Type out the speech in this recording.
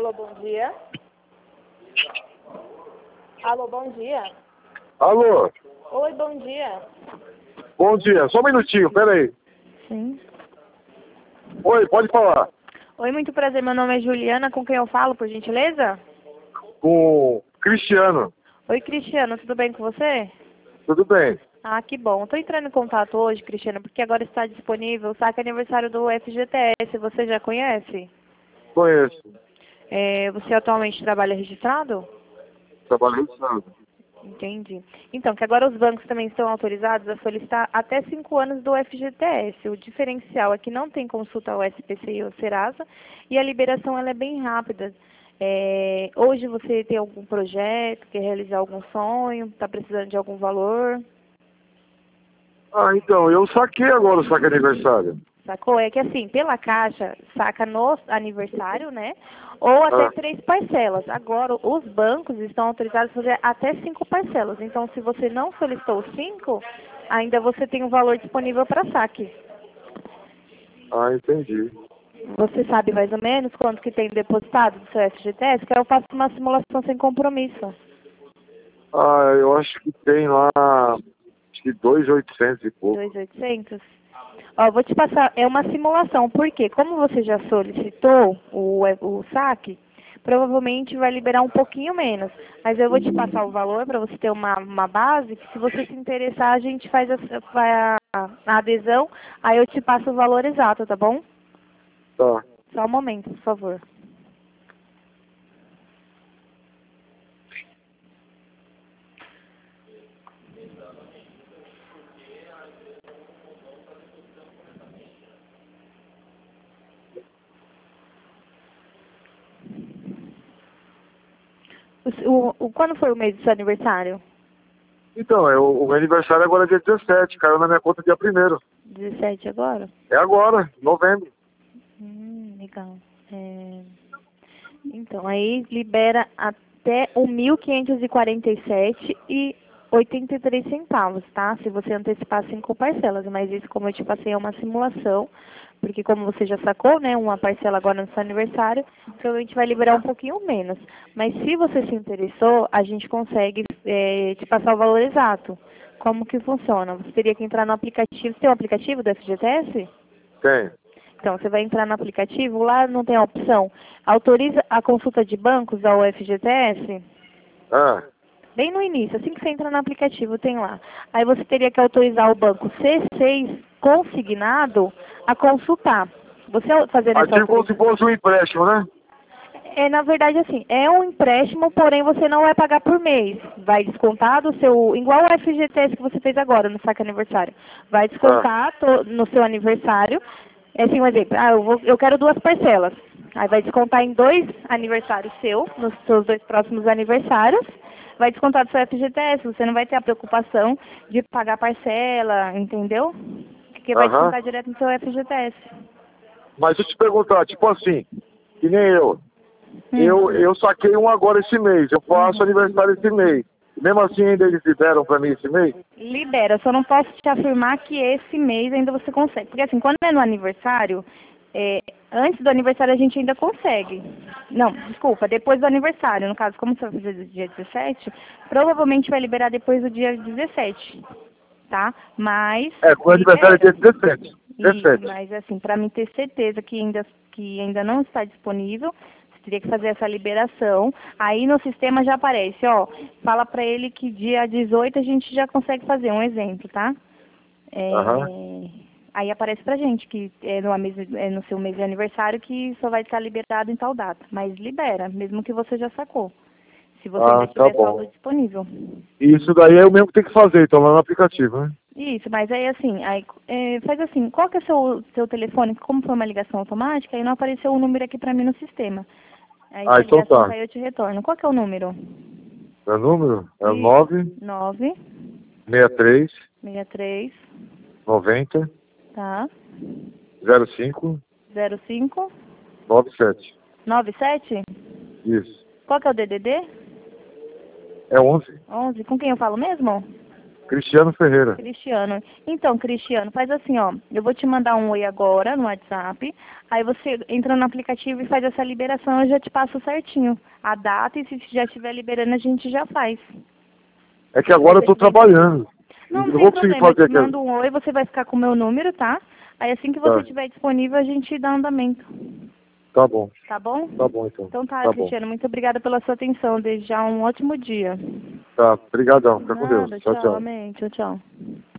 Alô, bom dia. Alô, bom dia. Alô, Oi, bom dia. bom dia. Só um minutinho, peraí. Sim. Oi, pode falar. Oi, muito prazer. Meu nome é Juliana. Com quem eu falo, por gentileza? Com o Cristiano. Oi, Cristiano. Tudo bem com você? Tudo bem? Ah, que bom. Estou entrando em contato hoje, Cristiano, porque agora está disponível o saque aniversário do FGTS. Você já conhece? Conheço. Você atualmente trabalha registrado? Trabalho registrado. Entendi. Então, que agora os bancos também estão autorizados a solicitar até 5 anos do FGTS. O diferencial é que não tem consulta ao SPCI ou Serasa e a liberação ela é bem rápida. Hoje você tem algum projeto, quer realizar algum sonho, está precisando de algum valor? Ah, então, eu saquei agora o saque aniversário. Sacou? É que assim, pela Caixa, saca no aniversário, né? Ou até Ah, 3 parcelas. Agora, os bancos estão autorizados a fazer até 5 parcelas. Então, se você não solicitou 5, ainda você tem um valor disponível para saque. entendi. Você sabe mais ou menos quanto que tem depositado do seu FGTS? Que aí eu faço uma simulação sem compromisso. Ah, eu acho que tem lá, acho que 2.800 e pouco. 2.800? Ó, vou te passar, é uma simulação, porque como você já solicitou o saque, provavelmente vai liberar um pouquinho menos. Mas eu vou te passar o valor para você ter uma base, que se você se interessar, a gente faz a adesão, aí eu te passo o valor exato, tá bom? Tá. Só um momento, por favor. Quando foi o mês do seu aniversário? Então, o meu aniversário agora é dia 17, caiu na minha conta dia 1º. 17 agora? É agora, novembro. Legal. Então, aí libera até o 1.547,83 centavos, tá? Se você antecipar 5 parcelas, mas isso, como eu te passei, é uma simulação, porque como você já sacou, né, uma parcela agora no seu aniversário, provavelmente vai liberar um pouquinho menos. Mas se você se interessou, a gente consegue te passar o valor exato. Como que funciona? Você teria que entrar no aplicativo. Você tem um aplicativo do FGTS? Tem. Então, você vai entrar no aplicativo, lá não tem a opção autoriza a consulta de bancos ao FGTS? Ah, Bem no início, assim que você entra no aplicativo, tem lá. Aí você teria que autorizar o banco C6 consignado a consultar. Você fazendo essa tipo como se autorização? fosse um empréstimo, né? Na verdade, assim, é um empréstimo, porém você não vai pagar por mês. Vai descontar do seu, igual o FGTS que você fez agora no saque aniversário. Vai Ah, descontar no seu aniversário. É assim um exemplo, eu quero 2 parcelas. Aí vai descontar em 2 aniversários seu, nos seus 2 próximos aniversários. Vai descontar do seu FGTS, você não vai ter a preocupação de pagar parcela, entendeu? Porque vai aham. descontar direto no seu FGTS. Mas deixa eu te perguntar, tipo assim, que nem eu. Hum. Eu saquei um agora esse mês, eu faço Uhum. aniversário esse mês. Mesmo assim ainda eles liberam pra mim esse mês? Libera, eu só não posso te afirmar que esse mês ainda você consegue. Porque assim, quando é no aniversário, antes do aniversário a gente ainda consegue. Não, desculpa, depois do aniversário. No caso, como você vai fazer do dia 17, provavelmente vai liberar depois do dia 17, tá? Mas É, com o aniversário é libera. dia 17. Isso, 17. mas assim, para mim ter certeza que ainda não está disponível, você teria que fazer essa liberação. Aí no sistema já aparece, ó, fala para ele que dia 18 a gente já consegue fazer um exemplo, tá? Aham. Aí aparece pra gente que no seu mês de aniversário que só vai estar liberado em tal data. Mas libera, mesmo que você já sacou. Se você ainda Ah, tá tiver saldo bom. disponível. Isso daí é o mesmo que tem que fazer, então lá no aplicativo, né? Isso, mas aí assim, faz assim, qual que é o seu telefone? Como foi uma ligação automática, aí não apareceu o número aqui pra mim no sistema. Aí se Ah, a então ligação tá. cair, eu te retorno. Qual que é o número? Meu número é o Isso, 963 963, 90 tá, 05 05 97. 97. Isso. Qual que é o DDD? É 11. 11. Com quem eu falo mesmo? Cristiano Ferreira. Cristiano. Então, Cristiano, faz assim, ó. Eu vou te mandar um oi agora no WhatsApp. Aí você entra no aplicativo e faz essa liberação. Eu já te passo certinho a data e se já estiver liberando, a gente já faz. É que agora eu tô trabalhando. Não, não não tem vou conseguir problema. Eu fazer te mando um oi, você vai ficar com o meu número, tá? Aí assim que você Tá. estiver disponível, a gente dá andamento. Tá bom. Tá bom? Tá bom, então. Então tá, Tá bom. Cristiano. Muito obrigada pela sua atenção. Desde já um ótimo dia. Tá, obrigadão. Fica com Deus. Nada, Tchau, tchau. tchau. Amém. Tchau, tchau.